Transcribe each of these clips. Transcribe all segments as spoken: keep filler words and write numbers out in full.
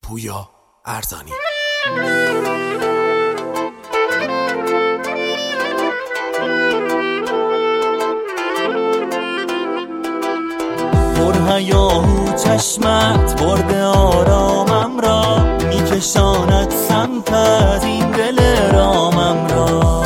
پویا ارزانی. پرهیاهو چشمت برده آرامم را، میکشاند سمت از این دل رامم را.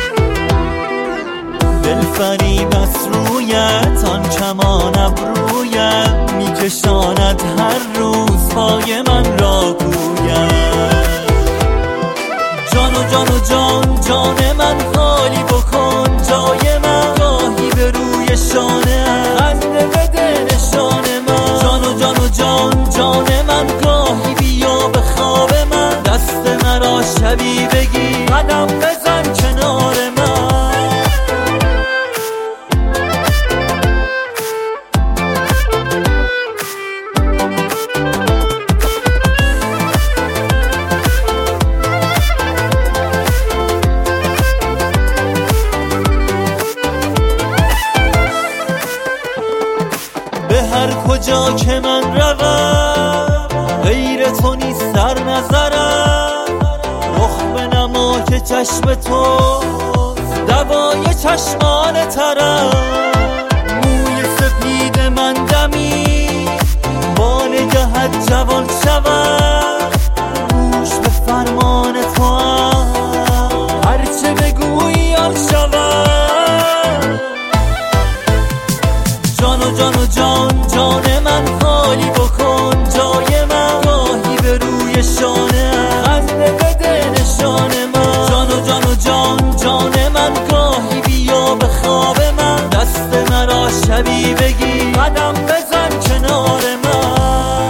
دل فریب از رویت آن کمان ابرویت، میکشاند هر روز پای من را گوید. جان و جان و جان جان من خالی بکن جای من، گاهی به روی شانه خنده بده نشان من. جان و جان و جان جان من گاهی بیا به خواب من، دست مرا شبی بگی قدم بزن کنار من. به هر کجا که من روم غیر تو نیست در نظرم، رخ به نما که چشم تو دوای چشمان ترم. موی سپید من دمی با نگهت جوان شود، گوش به فرمان تو هم هرچه بگویی آن شود. جان و جان و جان جان من خالی بکن جای من، گاهی به روی شانه خنده بده نشان من. جان و جان و جان جان من گاهی بیا به خواب من، دست مرا شبی بگی قدم بزن کنار من.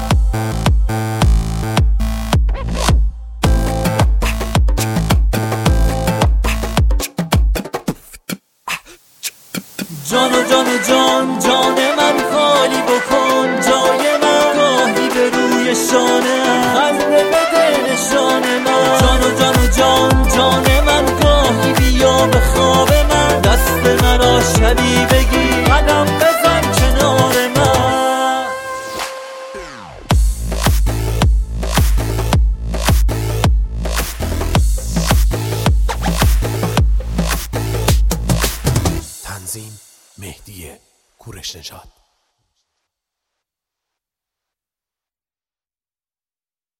جان و جان و جان جان من خالی بکن جای من، گاهی به روی شانه خنده بده نشان من. جان و جان و جان جان من گاهی بیا به خواب من، دست مرا شبی بگی قدم بزن کنار من. تنظیم مهدی کوروش نژاد.